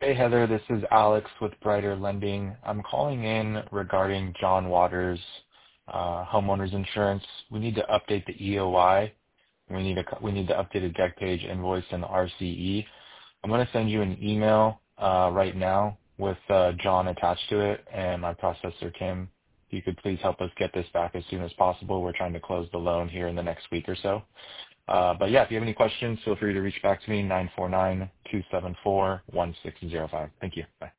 Hey, Heather, this is Alex with Brighter Lending. I'm calling in regarding John Waters' homeowners insurance. We need to update the EOI. We need the updated deck page invoice and the RCE. I'm going to send you an email right now with John attached to it and my processor, Kim. If you could please help us get this back as soon as possible. We're trying to close the loan here in the next week or so. But yeah, if you have any questions, feel free to reach back to me, 949-274-1605. Thank you. Bye.